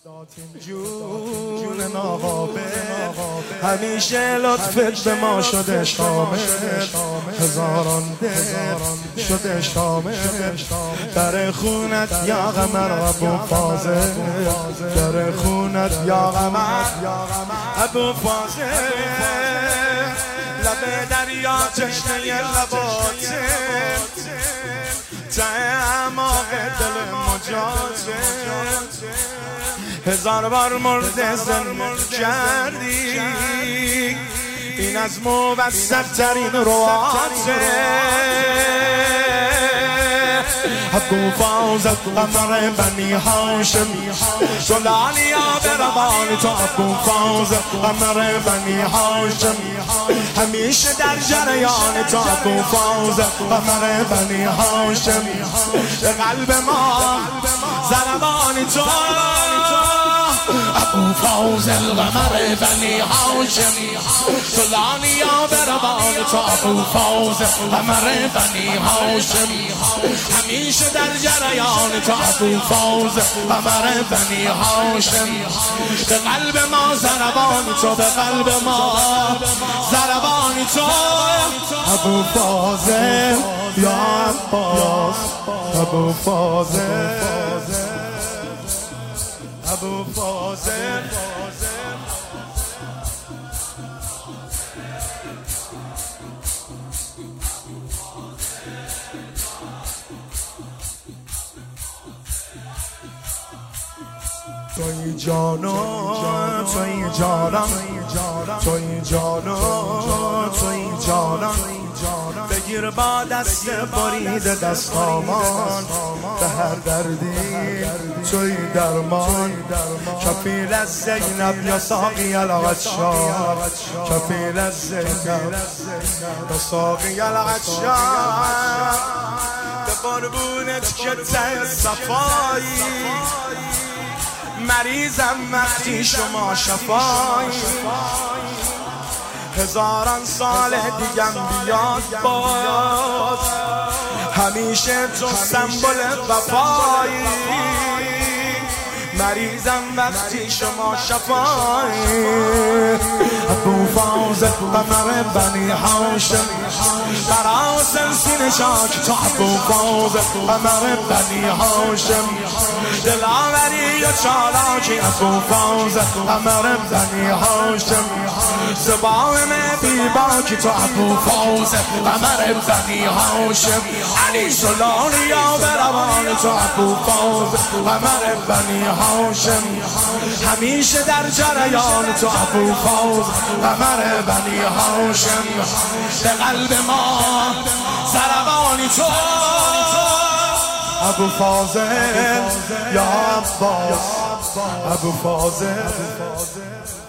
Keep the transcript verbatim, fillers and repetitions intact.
جون ناقابل همیشه لطفت به ما شده شامل، هزاران دل شده شامل در خونت یا قمر ابو فاضل، در خونت یا قمر ابو فاضل، لب دریا چشمه لباته اعماق دل مجازه، هزار بار مرده زنده کردی، این از موثق ترین رواته. ابو فاضل قمر بنی هاشم، سلالیا به روان تو ابو فاضل قمر بنی هاشم، همیشه در جریان تو ابو فاضل قمر بنی هاشم، به قلب ما ضربان تو ابو فاضل قمر بنی هاشم، سلالیا به روان تو ابو فاضل قمر بنی هاشم، همیشه در جریان تو ابو فاضل قمر بنی هاشم، به قلب ما ضربان تو، به قلب ما ضربان تو ابو فاضل یا عباس، ابو فاضل ابو فاضل توی جانم توی جانم توی جانم توی جانم، بگیر با دست برید دستامان، به هر دردی توی درمان، کفیل از زینب یا ساقی العطشان، کفیل از زینب یا ساقی العطشان، به قربونت که ته صفایی، مریضم وقتی شما شفایی، هزاران سال دیگم بیاد باز، همیشه تو سمبل وفایی، مریضم وقتی شما شفایی. ابو فاضل قمر بنی هاشم، براسن سینه شاک تو ابو فاضل قمر بنی هاشم، دلاوری و چالاکی ابو فاضل قمر بنی هاشم، زبان بی باکی تو ابو فاضل قمر بنی هاشم، علی سلالیا به روان تو ابو فاضل قمر بنی هاشم، همیشه در جریان تو ابو فاضل قمر بنی هاشم، به قلب ما ضربان تو ابو فاضل یا عباس، ابو فاضل